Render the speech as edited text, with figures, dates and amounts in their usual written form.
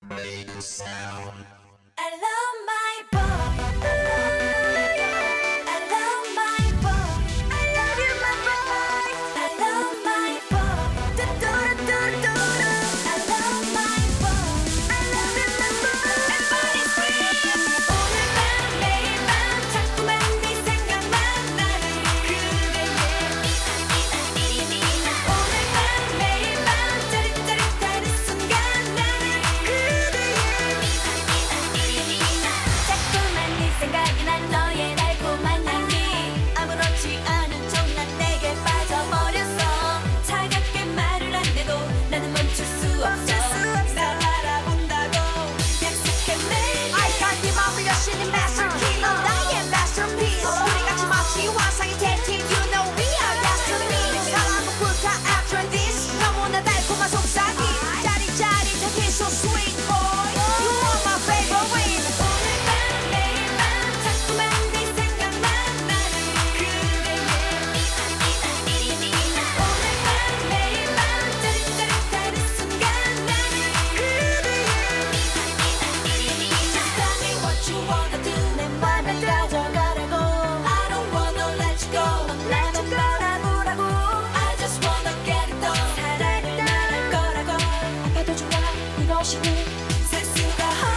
Make a sound. I love my boy. I love my boy. I love you, my boy. I love my boy. Do do do do do. I love my boy. I love you, my boy. Everybody scream. 오늘 밤 매일 밤 자꾸만 네 생각만 나는 그대의 오늘 밤 매일 밤 짜릿짜릿하는 순간 나는 그대의 자꾸만 네 생각이 난 너의 달콤한 향기 아무렇지 않은 척 난 내게 빠져버렸어 차갑게 말을 안 해도 나는 멈출 수 없어 날 바라본다고 약속해 매일 I got 네 맘을 여신의 masterkey 넌 나의 masterpiece 우리 같이 마치 환상의 대팀 You know we are destiny 사랑부터 after this 너무나 달콤한 속삭임 짜릿짜릿하게 so sweet boy You are my favorite 오늘 밤 매일 밤 자꾸만 네 생각만 나는 그대의 오늘 밤 매일 밤 짜릿짜릿하는 순간 나는 그대의 Just tell me what you wanna do 내 맘을 가져가라고 I don't wanna let you go 넌 나만 바라보라고 I just wanna get it done 사랑을 말할 거라고 아파도 좋아 이러시니 살 수가